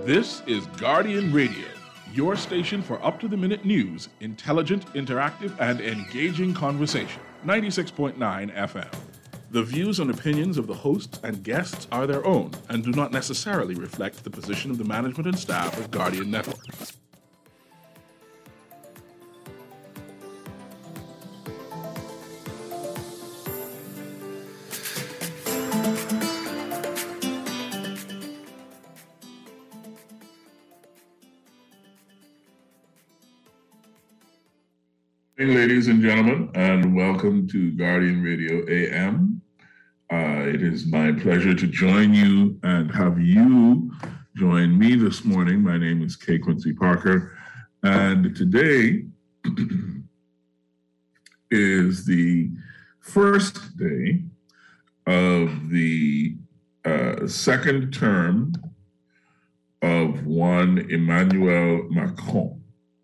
This is Guardian Radio, your station for up-to-the-minute news, intelligent, interactive, and engaging conversation. 96.9 FM. The views and opinions of the hosts and guests are their own and do not necessarily reflect the position of the management and staff of Guardian Network. Ladies and gentlemen, and welcome to Guardian Radio AM. It is my pleasure to join you and have you join me this morning. My name is K. Quincy Parker, and today is the first day of the second term of one Emmanuel Macron.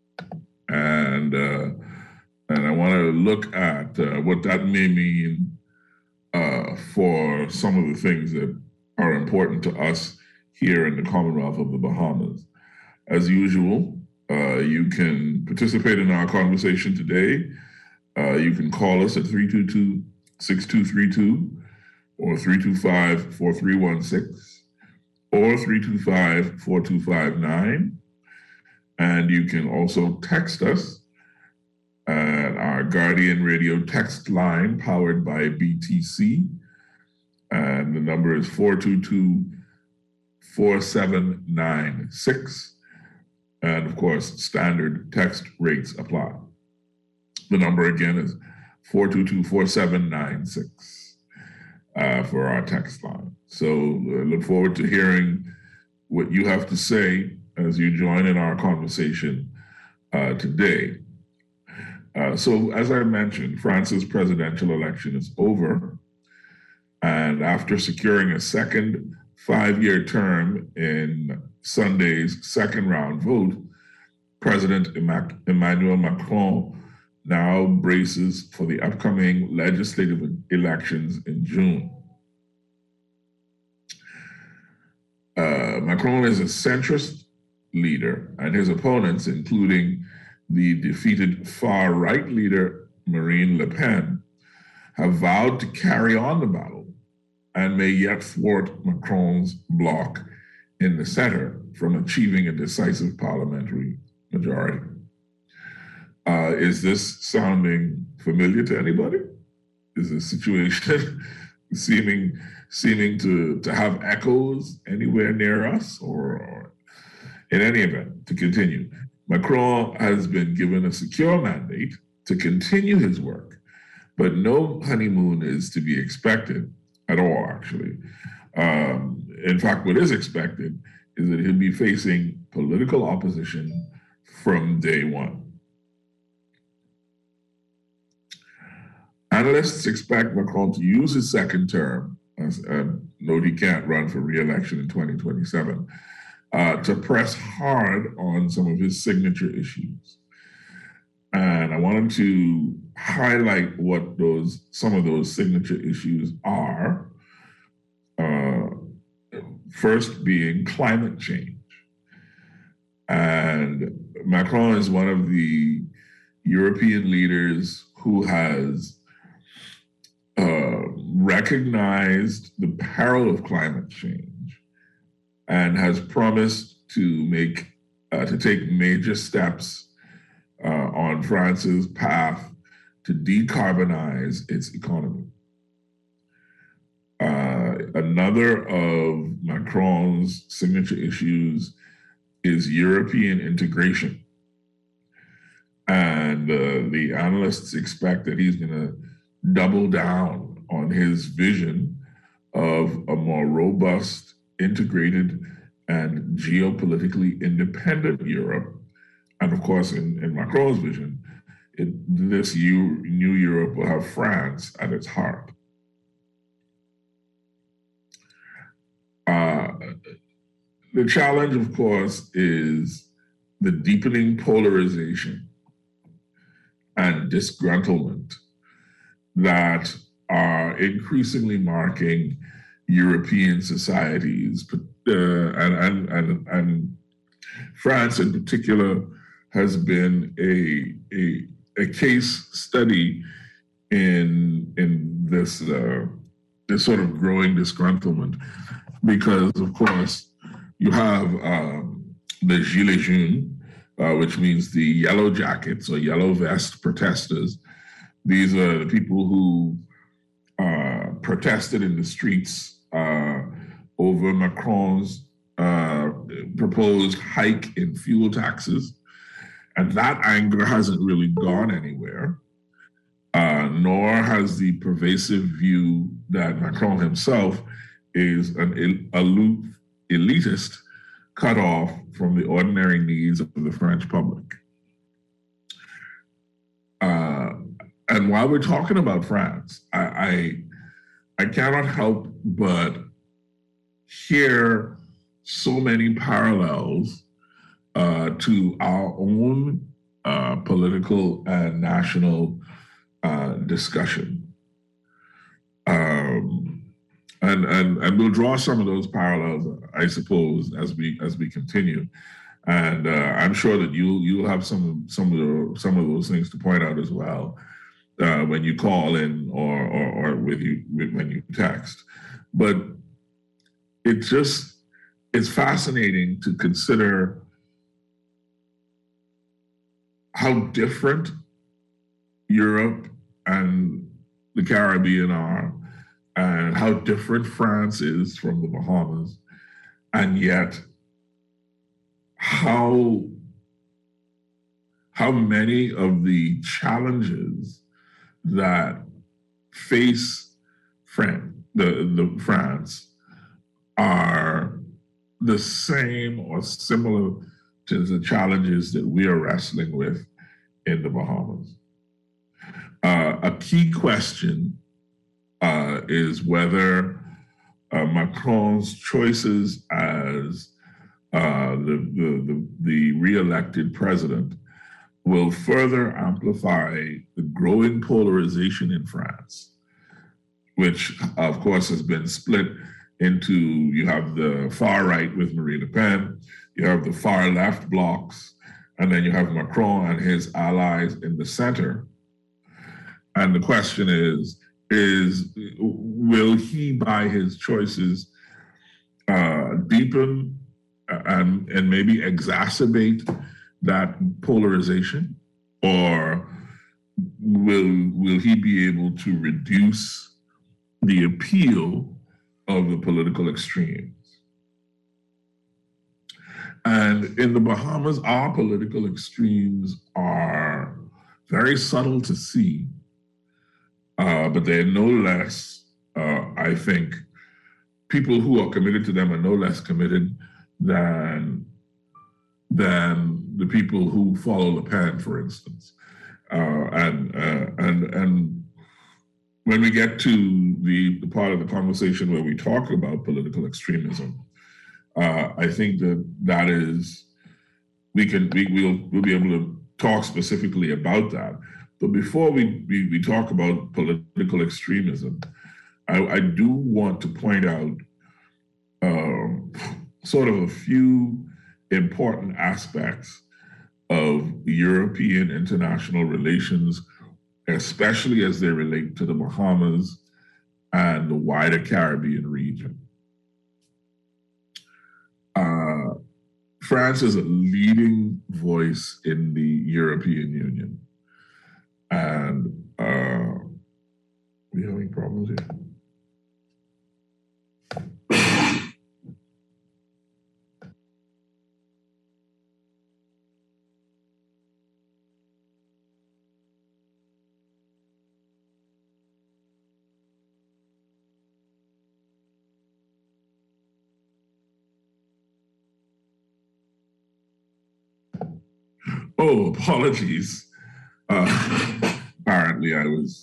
And I want to look at what that may mean for some of the things that are important to us here in the Commonwealth of the Bahamas. As usual, you can participate in our conversation today. You can call us at 322-6232 or 325-4316 or 325-4259. And you can also text us at our Guardian Radio text line powered by BTC. And the number is 422-4796. And of course, standard text rates apply. The number again is 422-4796 for our text line. So look forward to hearing what you have to say as you join in our conversation today. So as I mentioned, France's presidential election is over. And after securing a second 5-year term in Sunday's second round vote, President Emmanuel Macron now braces for the upcoming legislative elections in June. Macron is a centrist leader, and his opponents, including the defeated far-right leader Marine Le Pen, have vowed to carry on the battle and may yet thwart Macron's bloc in the center from achieving a decisive parliamentary majority. Is this sounding familiar to anybody? Is the situation seeming to have echoes anywhere near us? Or in any event, to continue, Macron has been given a secure mandate to continue his work, but no honeymoon is to be expected at all, actually. In fact, what is expected is that he'll be facing political opposition from day one. Analysts expect Macron to use his second term, note he can't run for re-election in 2027, to press hard on some of his signature issues. And I wanted to highlight what some of those signature issues are. First being climate change. And Macron is one of the European leaders who has recognized the peril of climate change and has promised to take major steps on France's path to decarbonize its economy. Another of Macron's signature issues is European integration. And the analysts expect that he's going to double down on his vision of a more robust, integrated, and geopolitically independent Europe. And of course, in Macron's vision, this new Europe will have France at its heart. The challenge, of course, is the deepening polarization and disgruntlement that are increasingly marking European societies, and France in particular has been a case study in this sort of growing disgruntlement, because of course you have the Gilets jaunes, which means the yellow jackets or yellow vest protesters. These are the people who protested in the streets over Macron's proposed hike in fuel taxes. And that anger hasn't really gone anywhere, nor has the pervasive view that Macron himself is an aloof elitist cut off from the ordinary needs of the French public. And while we're talking about France, I cannot help but hear so many parallels to our own political and national discussion. And we'll draw some of those parallels, I suppose, as we continue. And I'm sure that you'll have some of those things to point out as well when you call in or when you text. But it's fascinating to consider how different Europe and the Caribbean are, and how different France is from the Bahamas, and yet how many of the challenges that face the France are the same or similar to the challenges that we are wrestling with in the Bahamas. A key question is whether Macron's choices as the re-elected president will further amplify the growing polarization in France, which of course has been split into, you have the far right with Marine Le Pen, you have the far left blocs, and then you have Macron and his allies in the center. And the question is will he, by his choices, deepen and maybe exacerbate that polarization, or will he be able to reduce the appeal of the political extremes? And in the Bahamas, our political extremes are very subtle to see, but they're no less, I think, people who are committed to them are no less committed than the people who follow Le Pen, for instance. And when we get to the part of the conversation where we talk about political extremism, I think that is, we'll be able to talk specifically about that. But before we talk about political extremism, I do want to point out sort of a few important aspects of European international relations, especially as they relate to the Bahamas and the wider Caribbean region. France is a leading voice in the European Union. And we having problems here? Oh, apologies. Apparently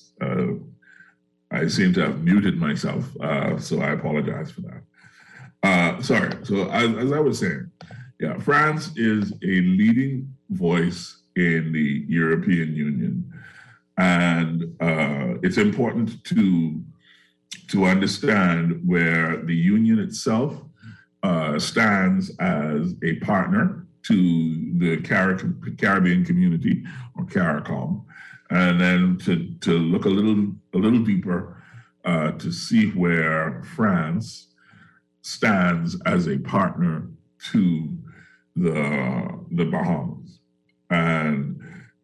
I seem to have muted myself, so I apologize for that. Sorry, so as I was saying, yeah, France is a leading voice in the European Union, and it's important to understand where the Union itself stands as a partner to the Caribbean community, or CARICOM, and then to look a little deeper to see where France stands as a partner to the Bahamas. And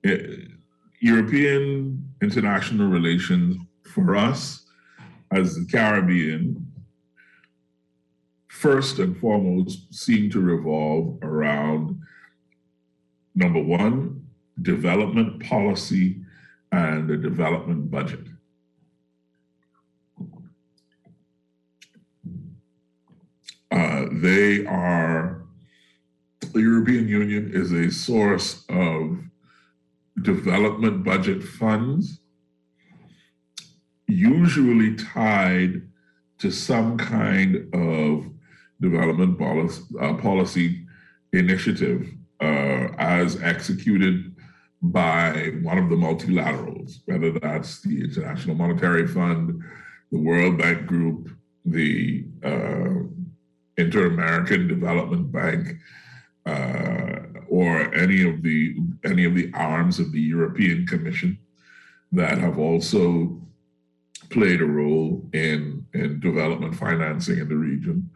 European international relations for us as the Caribbean, first and foremost, seem to revolve around, number one, development policy and the development budget. The European Union is a source of development budget funds, usually tied to some kind of development policy initiative as executed by one of the multilaterals, whether that's the International Monetary Fund, the World Bank Group, the Inter-American Development Bank, or any of the arms of the European Commission that have also played a role in development financing in the region,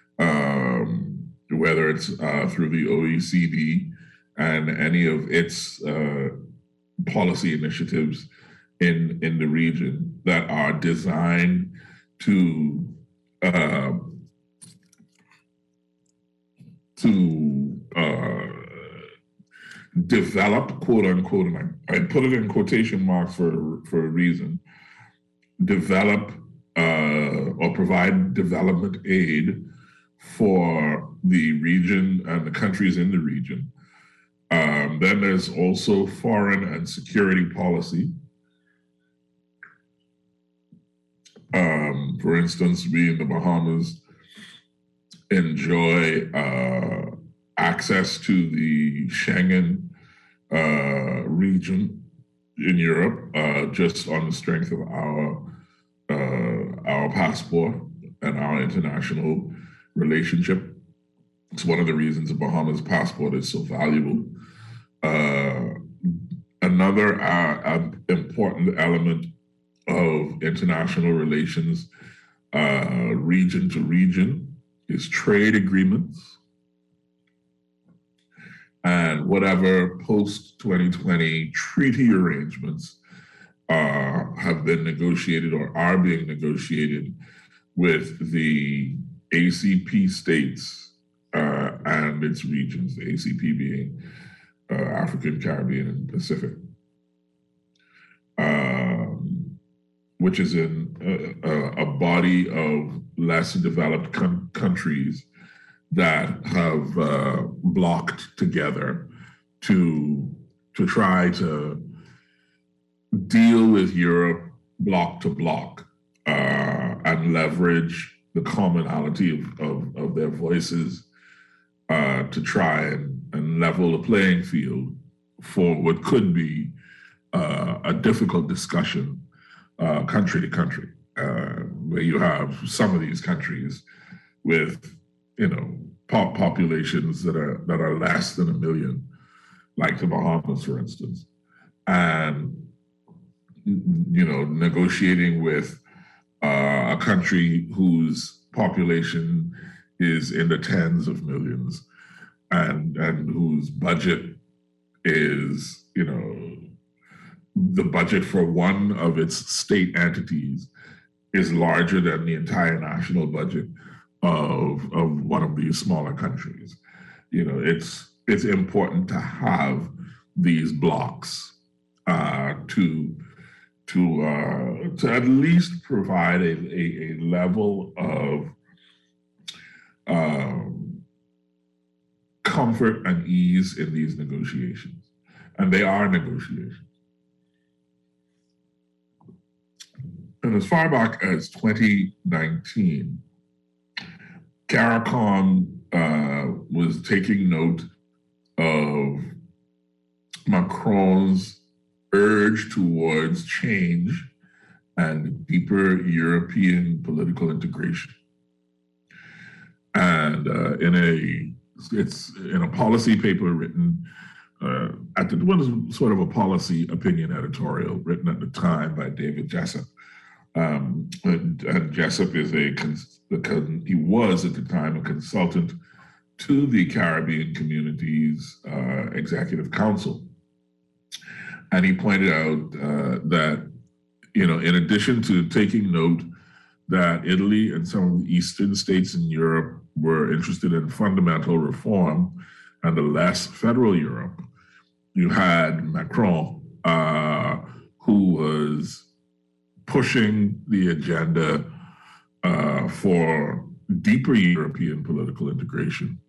whether it's through the OECD and any of its policy initiatives in the region that are designed to develop, quote unquote, and I put it in quotation marks for a reason, develop or provide development aid for the region and the countries in the region. Then there's also foreign and security policy. For instance, we in the Bahamas enjoy access to the Schengen region in Europe just on the strength of our passport and our international relationship. It's one of the reasons the Bahamas passport is so valuable. Another important element of international relations, region to region, is trade agreements. And whatever post-2020 treaty arrangements have been negotiated or are being negotiated with the ACP states and its regions, the ACP being African, Caribbean, and Pacific, which is in a body of less developed countries that have blocked together to try to deal with Europe block to block and leverage the commonality of their voices to try and level the playing field for what could be a difficult discussion country to country, where you have some of these countries with populations that are less than 1 million, like the Bahamas, for instance, and negotiating with a country whose population is in the tens of millions, and whose budget is, the budget for one of its state entities is larger than the entire national budget of one of these smaller countries. It's important to have these blocks to at least provide a level of comfort and ease in these negotiations. And they are negotiations. And as far back as 2019, CARICOM was taking note of Macron's urge towards change and deeper European political integration. And it's in a policy paper written was sort of a policy opinion editorial written at the time by David Jessup. And Jessup is he was at the time a consultant to the Caribbean Communities Executive Council. And he pointed out that, in addition to taking note that Italy and some of the eastern states in Europe were interested in fundamental reform and a less federal Europe, you had Macron, who was pushing the agenda for deeper European political integration.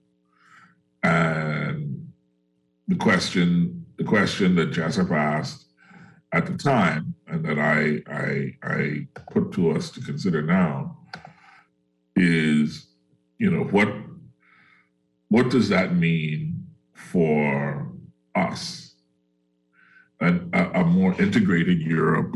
And the question that Jessup asked at the time, and that I put to us to consider now, is, what does that mean for us? A more integrated Europe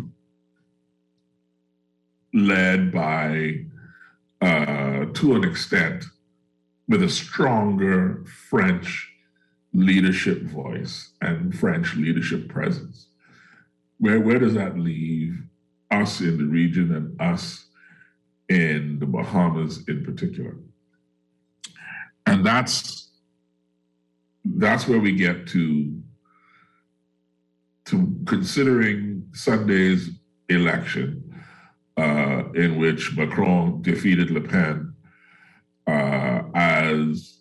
led by, to an extent, with a stronger French leadership voice and French leadership presence. Where does that leave us in the region and us in the Bahamas in particular? And that's where we get to considering Sunday's election, in which Macron defeated Le Pen, as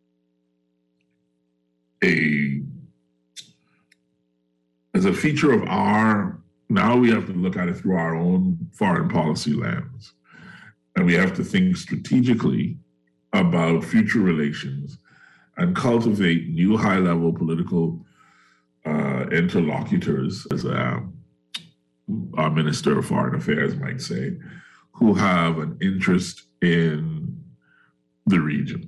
a feature of now we have to look at it through our own foreign policy lens. And we have to think strategically about future relations and cultivate new high-level political interlocutors, as our Minister of Foreign Affairs might say, who have an interest in the region.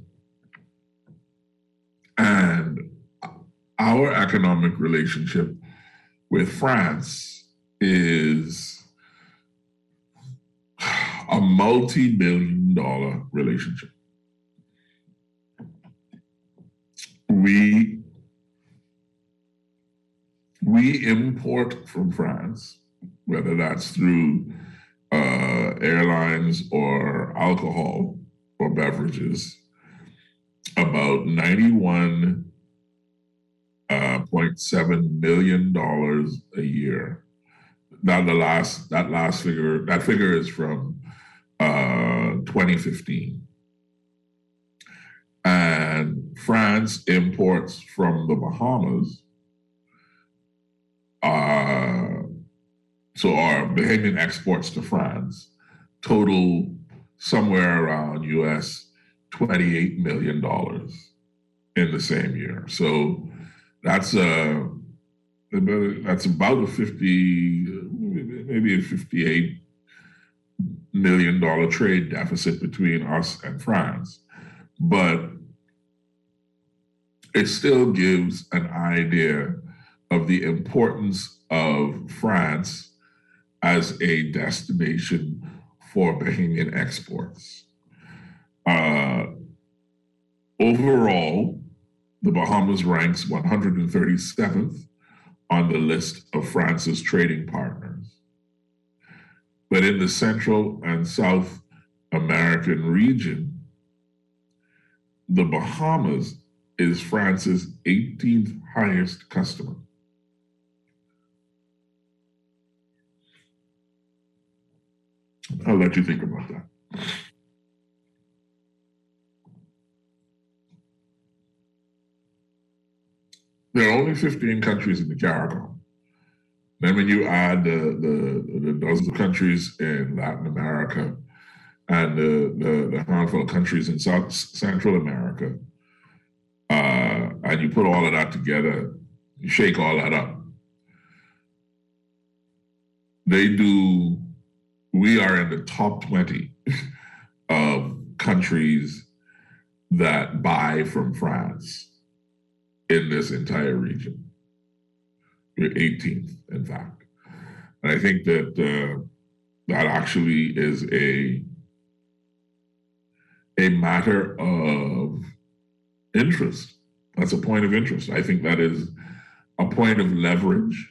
And our economic relationship with France is a multi-billion-dollar relationship. We import from France, whether that's through airlines or alcohol or beverages, about $91.7 million a year. That figure is from 2015. And France imports from the Bahamas, so our Bahamian exports to France total somewhere around US $28 million in the same year. So that's about a maybe a $58 million trade deficit between us and France. But it still gives an idea of the importance of France as a destination for Bahamian exports. Overall, the Bahamas ranks 137th on the list of France's trading partners. But in the Central and South American region, the Bahamas is France's 18th highest customer. I'll let you think about that. There are only 15 countries in the CARICOM. Then when you add the dozens of countries in Latin America and the handful of countries in Central America, and you put all of that together, you shake all that up, we are in the top 20 of countries that buy from France in this entire region. We're 18th, in fact. And I think that that actually is a matter of interest. That's a point of interest. I think that is a point of leverage.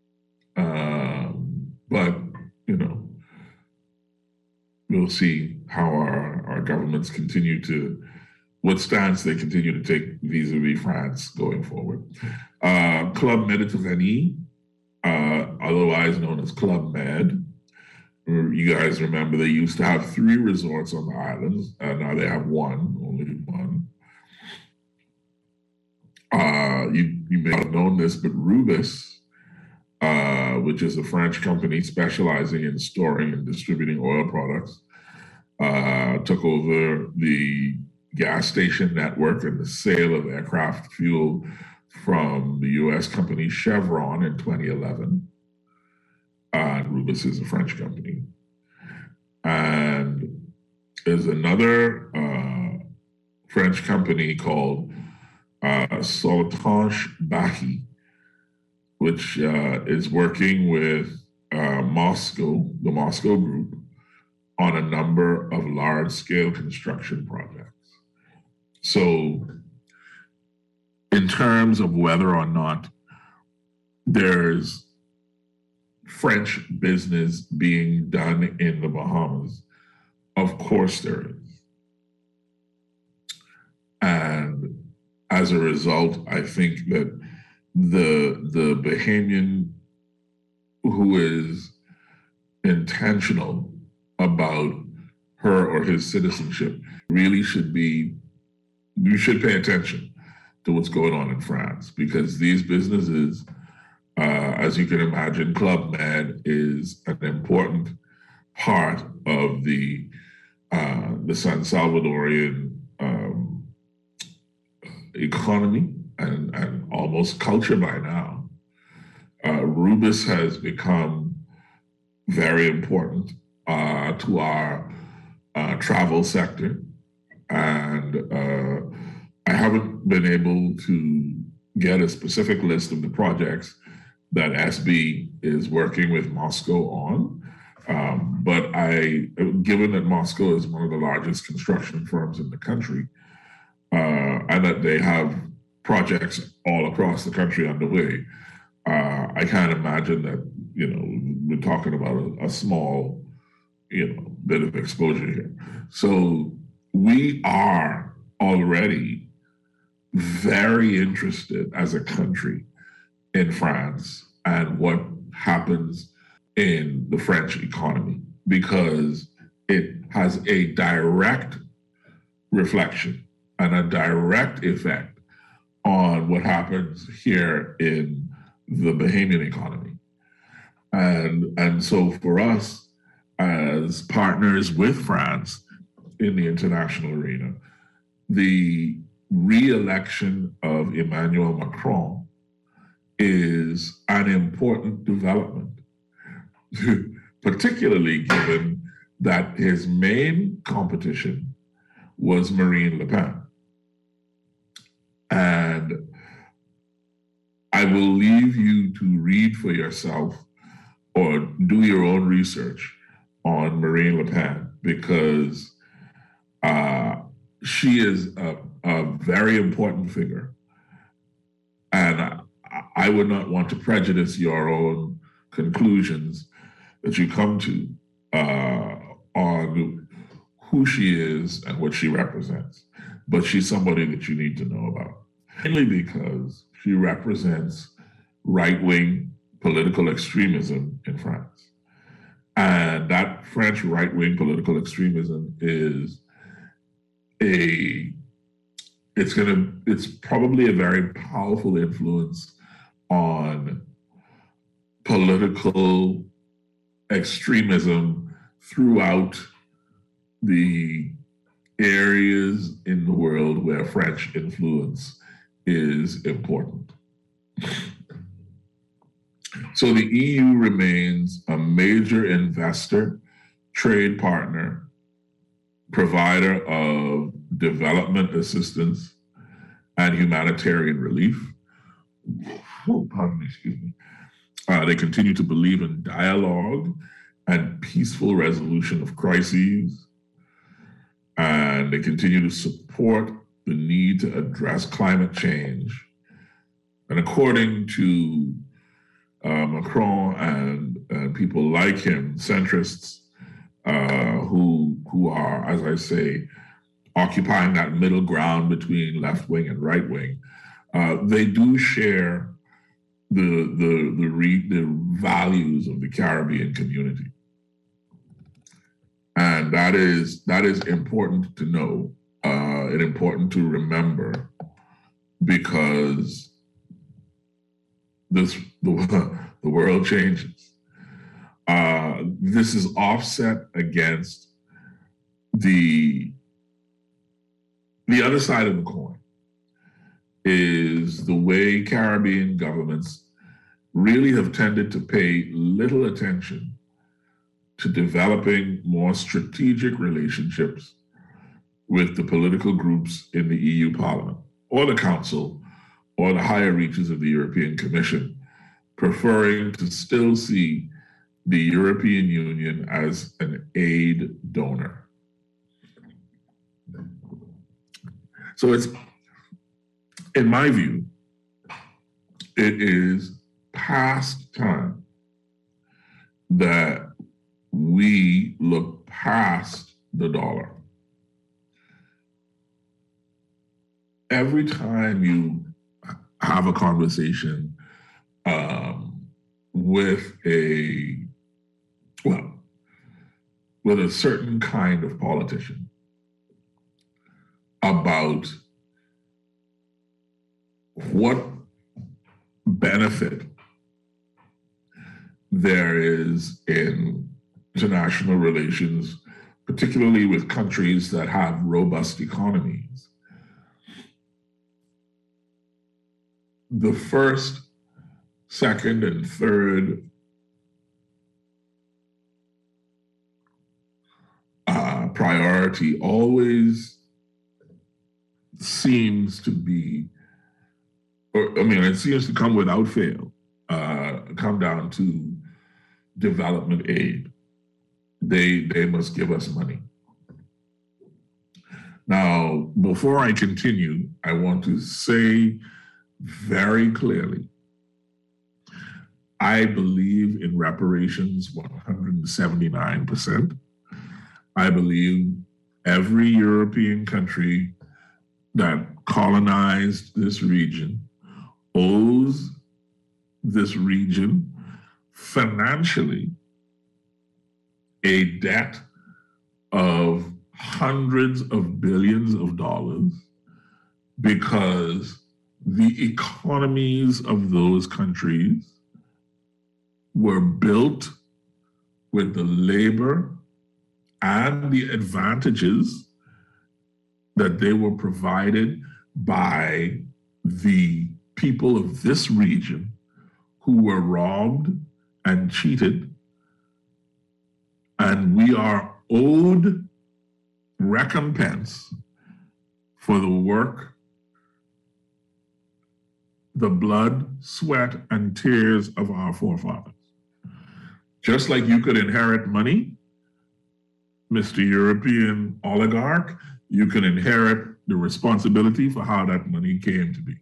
But, we'll see how our governments continue to, what stance they continue to take vis-a-vis France going forward. Club Méditerranée, otherwise known as Club Med. You guys remember they used to have 3 resorts on the islands. Now they have only one. You may have known this, but Rubis, which is a French company specializing in storing and distributing oil products, took over the gas station network and the sale of aircraft fuel from the US company Chevron in 2011. Rubis is a French company. And there's another French company called Soletanche Bachy, which is working with the Moscow Group, on a number of large-scale construction projects. So in terms of whether or not there's French business being done in the Bahamas, of course there is. And as a result, I think that the Bahamian who is intentional about her or his citizenship really you should pay attention to what's going on in France, because these businesses, as you can imagine, Club Med is an important part of the San Salvadorian economy and almost culture by now. Rubis has become very important to our travel sector. And I haven't been able to get a specific list of the projects that SB is working with Moscow on. But given that Moscow is one of the largest construction firms in the country, and that they have projects all across the country underway, I can't imagine that, we're talking about a small, bit of exposure here. So we are already very interested as a country in France and what happens in the French economy, because it has a direct reflection and a direct effect on what happens here in the Bahamian economy. And so for us, as partners with France in the international arena, the re-election of Emmanuel Macron is an important development, particularly given that his main competition was Marine Le Pen. And I will leave you to read for yourself or do your own research on Marine Le Pen, because she is a very important figure. And I would not want to prejudice your own conclusions that you come to on who she is and what she represents. But she's somebody that you need to know about, mainly because she represents right-wing political extremism in France. And that French right-wing political extremism is it's probably a very powerful influence on political extremism throughout the areas in the world where French influence is important. So the EU remains a major investor, trade partner, provider of development assistance and humanitarian relief. They continue to believe in dialogue and peaceful resolution of crises. and they continue to support the need to address climate change. And according to Macron and people like him, centrists who are, as I say, occupying that middle ground between left wing and right wing, they do share the values of the Caribbean community, and that is important to know and important to remember, because the world changes. This is offset against the other side of the coin, is the way Caribbean governments really have tended to pay little attention to developing more strategic relationships with the political groups in the EU Parliament or the Council or the higher reaches of the European Commission, preferring to still see the European Union as an aid donor. So it's, in my view, it is past time that we look past the dollar. Every time you have a conversation with a certain kind of politician about what benefit there is in international relations, particularly with countries that have robust economies, the first, second, and third priority always seems to be, it seems to come without fail, come down to development aid. They must give us money. Now, before I continue, I want to say very clearly, I believe in reparations 179%. I believe every European country that colonized this region owes this region financially a debt of hundreds of billions of dollars, because the economies of those countries were built with the labor and the advantages that they were provided by the people of this region who were robbed and cheated. And we are owed recompense for the work, the blood, sweat, and tears of our forefathers. Just like you could inherit money, Mr. European oligarch, you can inherit the responsibility for how that money came to be.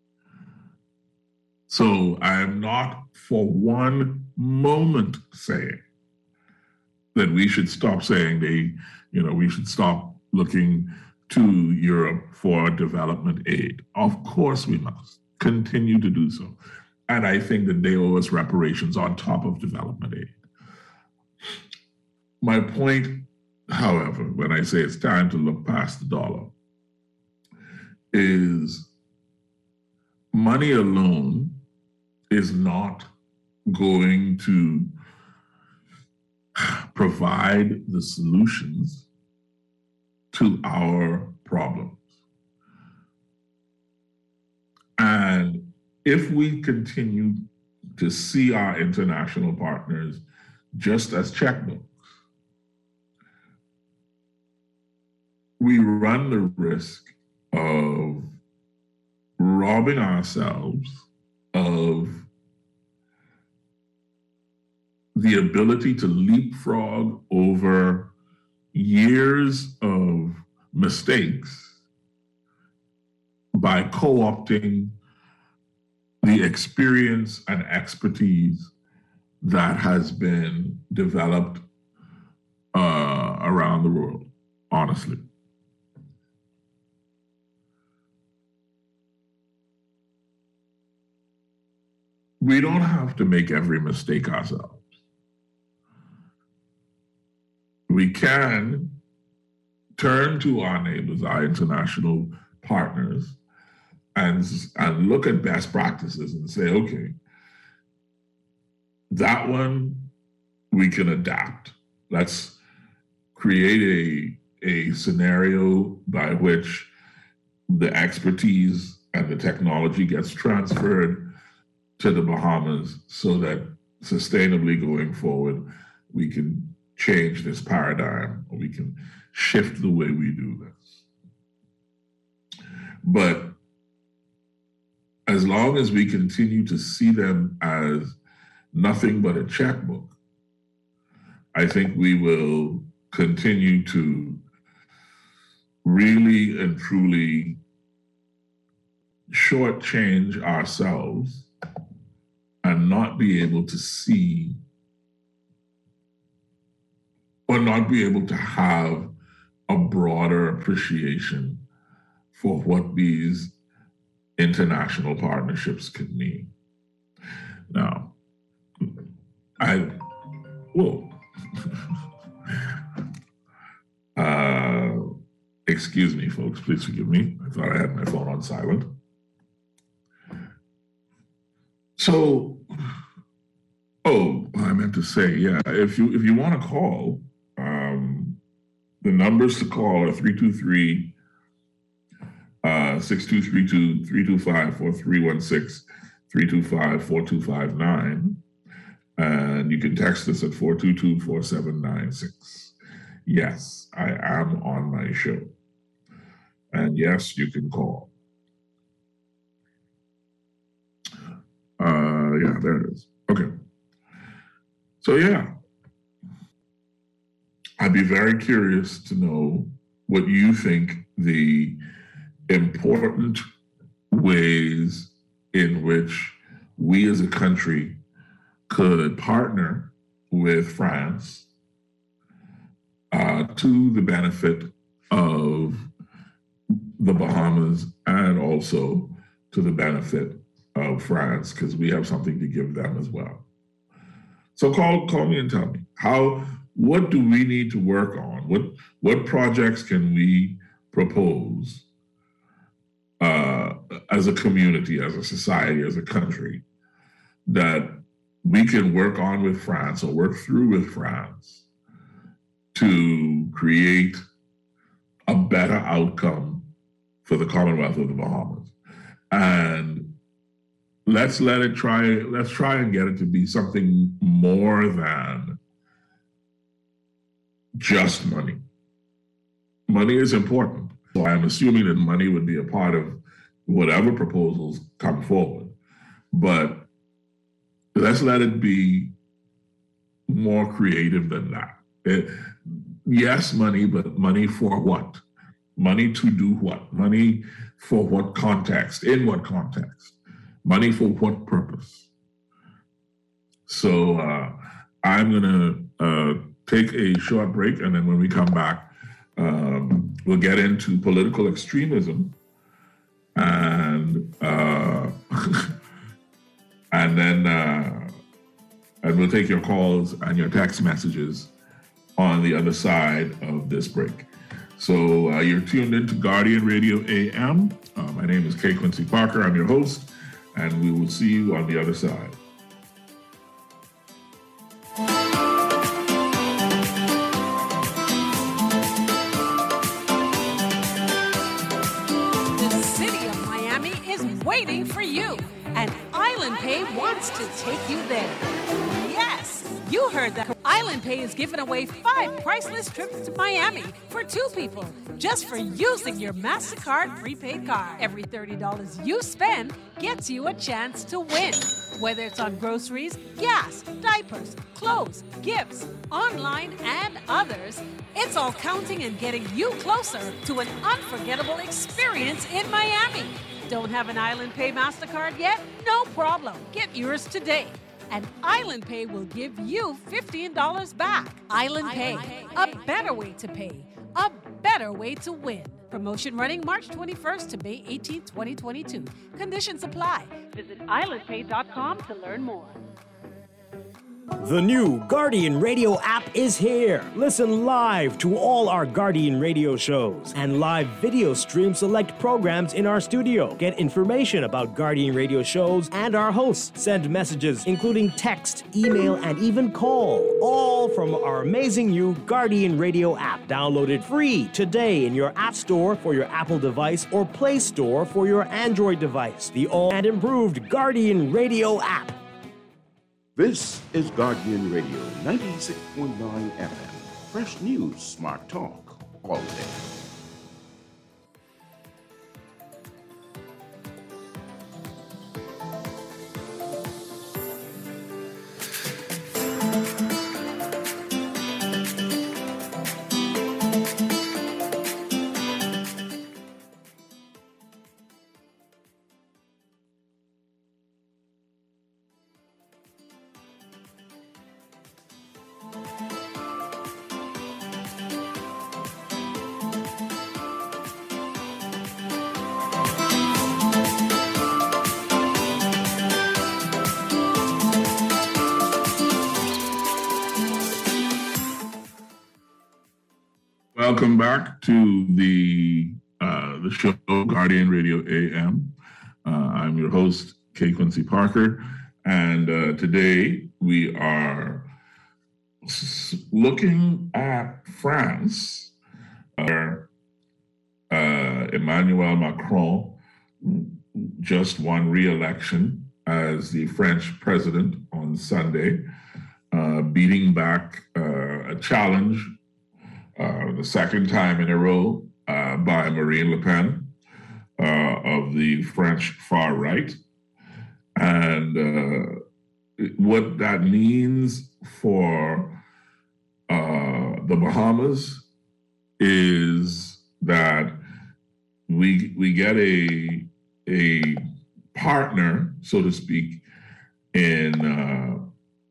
So I am not for one moment saying that we should stop saying we should stop looking to Europe for development aid. Of course we must continue to do so. And I think that they owe us reparations on top of development aid. My point, however, when I say it's time to look past the dollar, is money alone is not going to provide the solutions to our problems. And if we continue to see our international partners just as checkbooks, we run the risk of robbing ourselves of the ability to leapfrog over, years of mistakes by co-opting the experience and expertise that has been developed around the world, honestly. We don't have to make every mistake ourselves. We can turn to our neighbors, our international partners, and look at best practices and say, okay, that one we can adapt. Let's create a scenario by which the expertise and the technology gets transferred to the Bahamas so that sustainably going forward, we can change this paradigm, or we can shift the way we do this. But as long as we continue to see them as nothing but a checkbook, I think we will continue to really and truly shortchange ourselves and not be able to see or not be able to have a broader appreciation for what these international partnerships can mean. Now, excuse me, folks, please forgive me. I thought I had my phone on silent. So, I meant to say, yeah, if you want to call, the numbers to call are 323 6232 325 4316 325 4259. And you can text us at 422 4796. Yes, I am on my show. And yes, you can call. Yeah, there it is. Okay. So yeah, I'd be very curious to know what you think the important ways in which we as a country could partner with France to the benefit of the Bahamas and also to the benefit of France, because we have something to give them as well. So call me and tell me, what do we need to work on? What projects can we propose as a community, as a society, as a country, that we can work on with France or work through with France to create a better outcome for the Commonwealth of the Bahamas? And let's try and get it to be something more than just money. Money is important. So I'm assuming that money would be a part of whatever proposals come forward. But let's let it be more creative than that. Yes, money, but money for what? Money to do what? Money for what context? In what context? Money for what purpose? So I'm going to take a short break, and then when we come back, we'll get into political extremism, and and we'll take your calls and your text messages on the other side of this break. So you're tuned into Guardian Radio AM. My name is K. Quincy Parker. I'm your host, and we will see you on the other side. The city of Miami is waiting for you, and Island Pay wants to take you there. Yes, you heard that. Island Pay is giving away 5 priceless trips to Miami for 2 people just for using your MasterCard prepaid card. Every $30 you spend gets you a chance to win. Whether it's on groceries, gas, diapers, clothes, gifts, online, and others, It's all counting and getting you closer to an unforgettable experience in Miami. Don't have an Island Pay MasterCard yet? No problem. Get yours today. And Island Pay will give you $15 back. Island Pay, a better way to pay, a better way to win. Promotion running March 21st to May 18, 2022. Conditions apply. Visit islandpay.com to learn more. The new Guardian Radio app is here. Listen live to all our Guardian Radio shows and live video stream select programs in our studio. Get information about Guardian Radio shows and our hosts. Send messages, including text, email, and even call. All from our amazing new Guardian Radio app. Download it free today in your App Store for your Apple device or Play Store for your Android device. The all and improved Guardian Radio app. This is Guardian Radio 96.9 FM. Fresh news, smart talk, all day. Welcome back to the show, Guardian Radio AM. I'm your host, K. Quincy Parker, and today we are looking at France, where Emmanuel Macron just won re-election as the French president on Sunday, beating back a challenge the second time in a row by Marine Le Pen of the French far right. And what that means for the Bahamas is that we get a partner, so to speak, in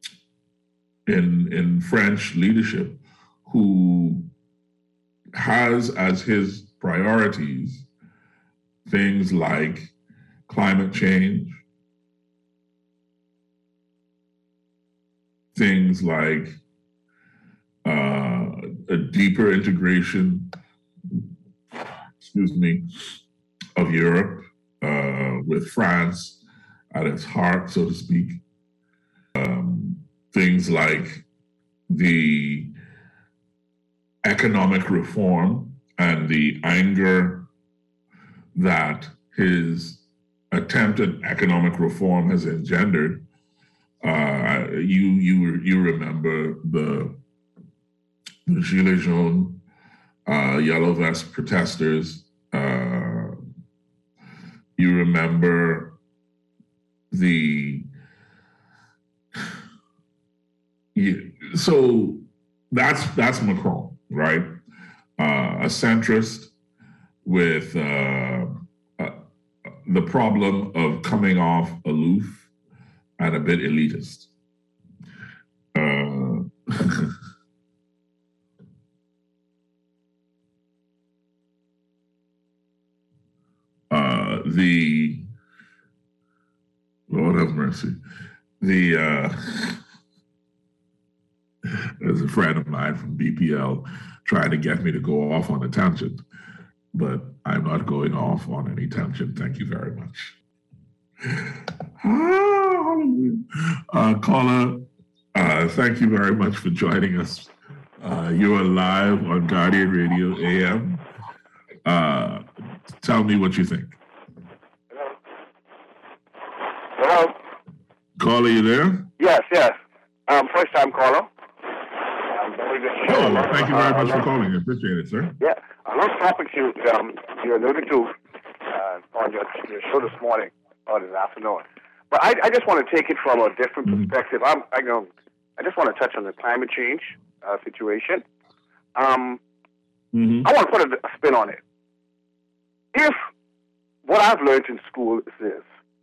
French leadership who has as his priorities things like climate change, things like a deeper integration, of Europe with France at its heart, so to speak. Things like the economic reform and the anger that his attempted economic reform has engendered. You remember the Gilets jaunes, yellow vest protesters. You remember so that's Macron. Right? A centrist with the problem of coming off aloof and a bit elitist. Lord have mercy. There's a friend of mine from BPL trying to get me to go off on a tangent, but I'm not going off on any tangent. Thank you very much. Caller, thank you very much for joining us. You are live on Guardian Radio AM. Tell me what you think. Hello? Caller, you there? Yes. First time caller. Oh, thank you very much for calling. I appreciate it, sir. Yeah, a lot of topics you alluded to on your show this morning or this afternoon. But I just want to take it from a different perspective. I just want to touch on the climate change situation. I want to put a spin on it. If what I've learned in school is this: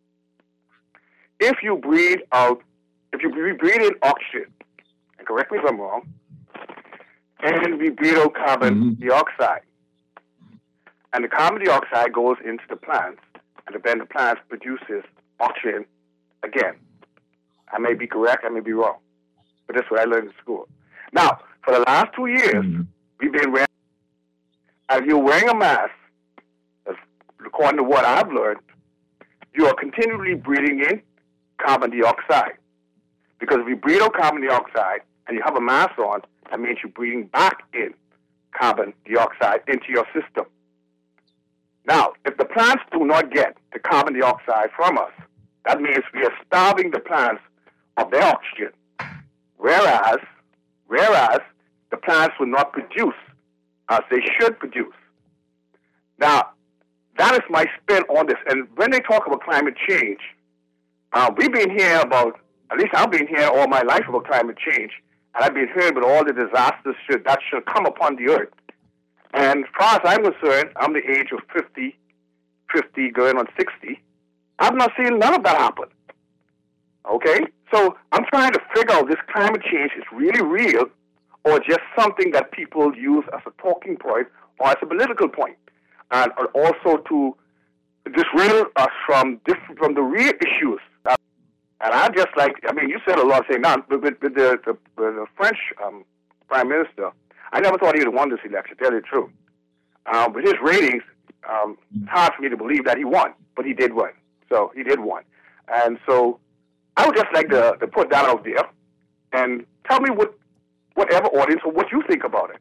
if you breathe in oxygen, and correct me if I'm wrong, and we breathe out carbon dioxide, and the carbon dioxide goes into the plants, and then the plants produces oxygen again. I may be correct, I may be wrong, but that's what I learned in school. Now, for the last 2 years, we've been wearing, as you're wearing a mask, according to what I've learned, you are continually breathing in carbon dioxide. Because if you breathe out carbon dioxide and you have a mask on, that means you're breathing back in carbon dioxide into your system. Now, if the plants do not get the carbon dioxide from us, that means we are starving the plants of their oxygen. Whereas the plants will not produce as they should produce. Now, that is my spin on this. And when they talk about climate change, we've been hearing about, at least I've been hearing all my life about climate change, and I've been hearing about all the disasters that should come upon the earth. And as far as I'm concerned, I'm the age of 50 going on 60. I've not seen none of that happen. Okay? So I'm trying to figure out if this climate change is really real or just something that people use as a talking point or as a political point. And also to disrail us from the real issues. And I just you said a lot saying now, with the French Prime Minister, I never thought he would have won this election, to tell you the truth. With his ratings, it's hard for me to believe that he won, but he did win. So he did win. And so I would just like to put that out there and tell me whatever audience or what you think about it.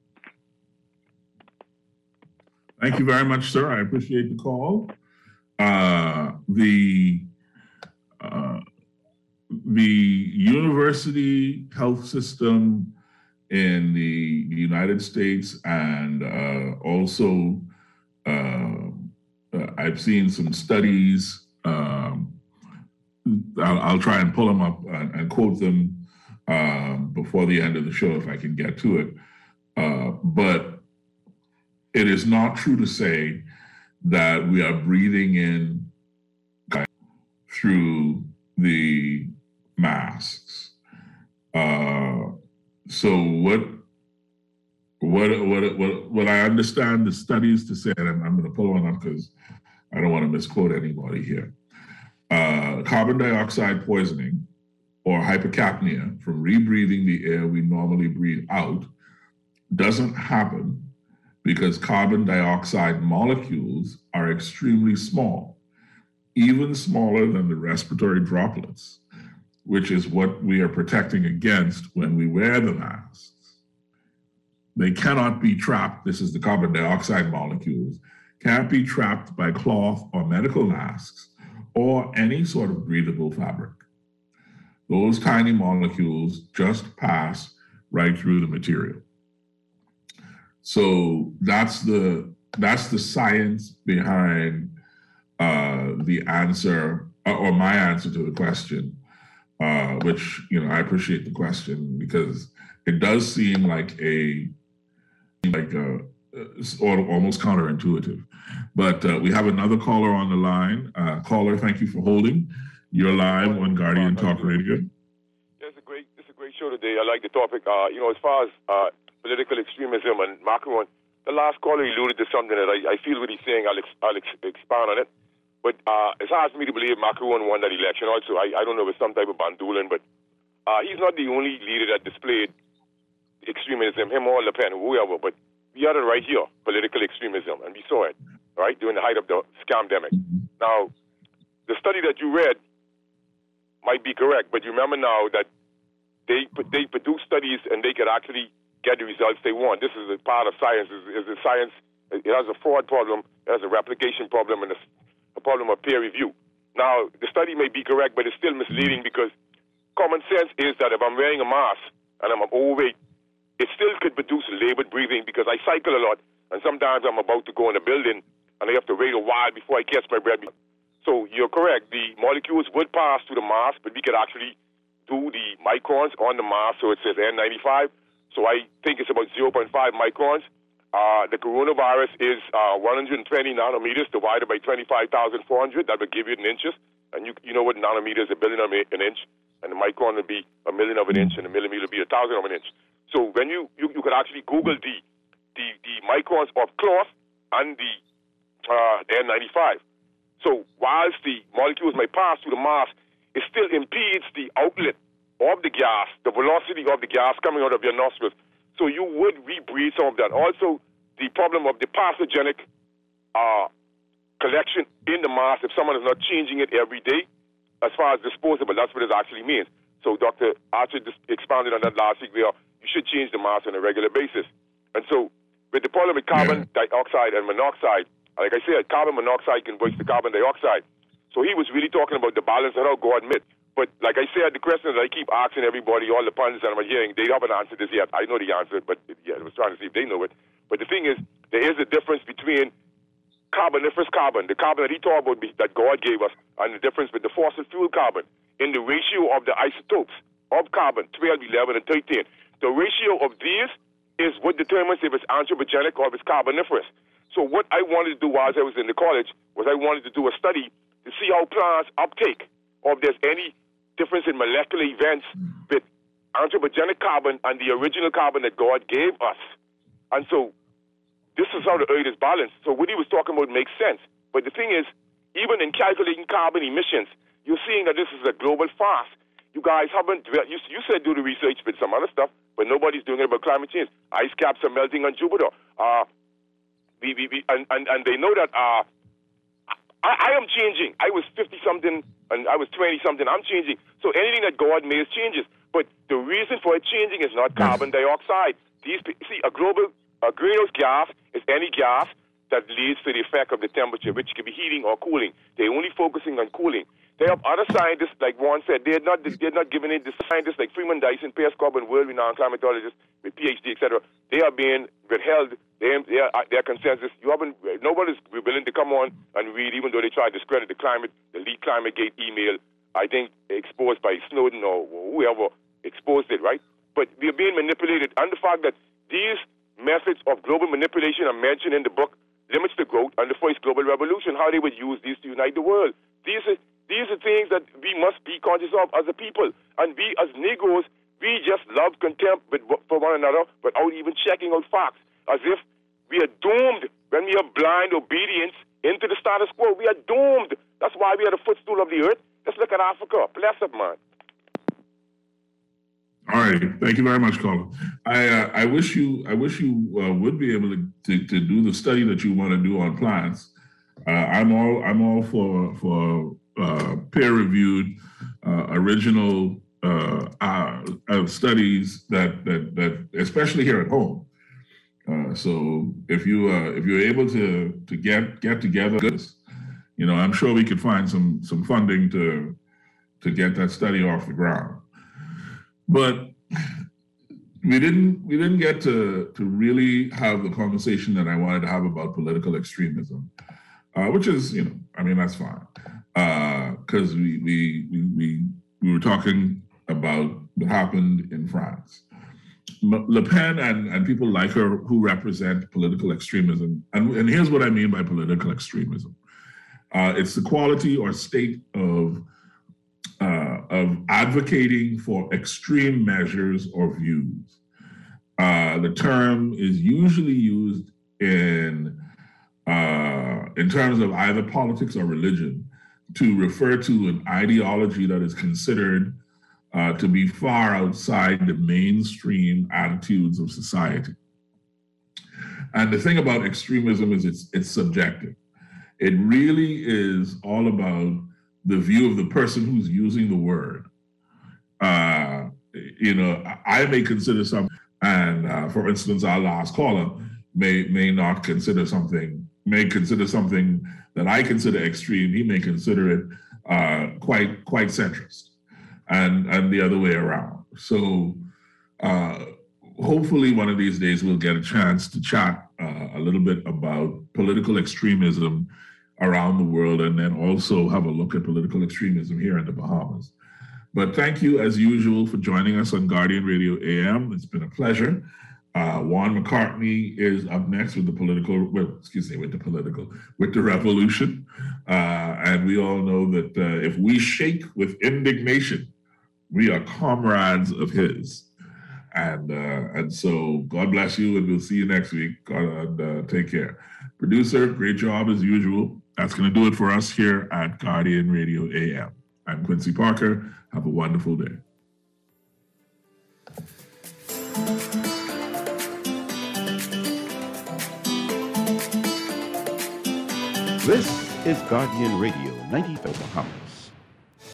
Thank you very much, sir. I appreciate the call. The university health system in the United States, and also I've seen some studies. I'll try and pull them up and quote them before the end of the show if I can get to it. But it is not true to say that we are breathing in through the masks. So what I understand the studies to say, and I'm going to pull one up because I don't want to misquote anybody here. Carbon dioxide poisoning or hypercapnia from rebreathing the air we normally breathe out doesn't happen because carbon dioxide molecules are extremely small, even smaller than the respiratory droplets, which is what we are protecting against when we wear the masks. They cannot be trapped, this is the carbon dioxide molecules, can't be trapped by cloth or medical masks or any sort of breathable fabric. Those tiny molecules just pass right through the material. So that's the science behind the answer, or my answer to the question, which, I appreciate the question because it does seem like almost counterintuitive. But we have another caller on the line. Caller, thank you for holding. You're live on Guardian Talk Radio. It's a great show today. I like the topic. As far as political extremism and Macron, the last caller alluded to something that I feel what he's saying. I'll expand on it. But it's hard for me to believe Macron won that election. Also, I don't know if it's some type of bandooling, but he's not the only leader that displayed extremism, him or Le Pen, whoever. But we had it right here, political extremism, and we saw it, right, during the height of the scamdemic. Now, the study that you read might be correct, but you remember now that they produce studies and they could actually get the results they want. This is a part of science. Is the science? It has a fraud problem, it has a replication problem, and a problem of peer review. Now, the study may be correct, but it's still misleading because common sense is that if I'm wearing a mask and I'm overweight, it still could produce labored breathing because I cycle a lot, and sometimes I'm about to go in a building and I have to wait a while before I catch my breath. So you're correct. The molecules would pass through the mask, but we could actually do the microns on the mask, so it says N95. So I think it's about 0.5 microns. The coronavirus is 120 nanometers divided by 25,400. That would give you in inches. And you know what nanometer is, a billion of an inch. And the micron would be a million of an inch, and a millimeter would be 1,000 of an inch. So when you could actually Google the microns of cloth and the N95. So whilst the molecules may pass through the mask, it still impedes the outlet of the gas, the velocity of the gas coming out of your nostrils. So you would rebreathe some of that. Also, the problem of the pathogenic collection in the mask, if someone is not changing it every day, as far as disposable, that's what it actually means. So Dr. Archer expounded on that last week, where you should change the mask on a regular basis. And so with the problem with carbon dioxide and monoxide, like I said, carbon monoxide converts to carbon dioxide. So he was really talking about the balance that God made. But like I said, the question that I keep asking everybody, all the pundits that I'm hearing, they haven't answered this yet. I know the answer, but I was trying to see if they know it. But the thing is, there is a difference between carboniferous carbon, the carbon that he talked about that God gave us, and the difference with the fossil fuel carbon in the ratio of the isotopes of carbon, 12, 11, and 13. The ratio of these is what determines if it's anthropogenic or if it's carboniferous. So what I wanted to do while I was in the college was I wanted to do a study to see how plants uptake, or if there's any difference in molecular events with anthropogenic carbon and the original carbon that God gave us. And so this is how the Earth is balanced. So what he was talking about makes sense. But the thing is, even in calculating carbon emissions, you're seeing that this is a global fast. You guys haven't, you said do the research with some other stuff, but nobody's doing it about climate change. Ice caps are melting on Jupiter. And they know that I am changing. I was 50-something and I was 20-something. I'm changing. So anything that God made changes. But the reason for it changing is not carbon dioxide. A greenhouse gas is any gas that leads to the effect of the temperature, which can be heating or cooling. They're only focusing on cooling. They have other scientists, like Juan said, they're not giving it. The scientists like Freeman Dyson, Pierce Corbin, world-renowned climatologists with PhD, etc. They are being withheld. Their consensus. Nobody's willing to come on and read, even though they try to discredit the leaked ClimateGate email. I think exposed by Snowden or whoever exposed it, right? But we are being manipulated, and the fact that these methods of global manipulation are mentioned in the book limits the growth and the first global revolution. How they would use these to unite the world. These are things that we must be conscious of as a people. And we, as Negroes, we just love contempt for one another without even checking out facts. As if we are doomed when we have blind obedience into the status quo. We are doomed. That's why we are the footstool of the earth. Let's look at Africa. Bless up, man. All right. Thank you very much, Colin. I wish you would be able to do the study that you want to do on plants. I'm all for peer-reviewed original studies that especially here at home. So if you're able to get together, I'm sure we could find some funding to get that study off the ground. But we didn't get to really have the conversation that I wanted to have about political extremism, which is, that's fine. Because we were talking about what happened in France. Le Pen and people like her who represent political extremism, and here's what I mean by political extremism. It's the quality or state of advocating for extreme measures or views. The term is usually used in terms of either politics or religion to refer to an ideology that is considered to be far outside the mainstream attitudes of society. And the thing about extremism is it's subjective. It really is all about the view of the person who's using the word. I may consider something, and for instance, our last caller may consider something that I consider extreme. He may consider it quite centrist, and the other way around. So hopefully one of these days we'll get a chance to chat a little bit about political extremism around the world, and then also have a look at political extremism here in the Bahamas. But thank you, as usual, for joining us on Guardian Radio AM. It's been a pleasure. Juan McCartney is up next with the revolution. And we all know that if we shake with indignation, we are comrades of his. And so God bless you, and we'll see you next week. And take care. Producer, great job as usual. That's going to do it for us here at Guardian Radio AM. I'm Quincy Parker. Have a wonderful day. This is Guardian Radio 94 Bahamas.